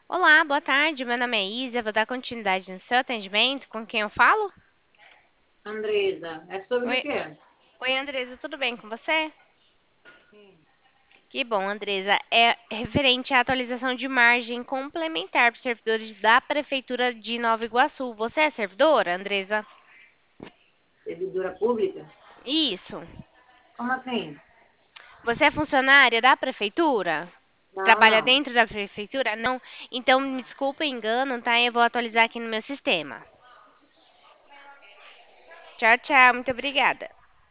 Olá, boa tarde. Meu nome é Isa. Eu vou dar continuidade no seu atendimento. Com quem eu falo? Andresa, é sobre o Oi, quê? oi, Andresa, tudo bem com você? Sim. Que bom, Andresa. É referente à atualização de margem complementar para os servidores da Prefeitura de Nova Iguaçu. Você é servidora, Andresa? Servidora pública? Isso. Como assim? Você é funcionária da Prefeitura? Não, Trabalha não. dentro da Prefeitura? Não. Então, me desculpa o engano, tá? Eu vou atualizar aqui no meu sistema. Tchau, tchau. Muito obrigada.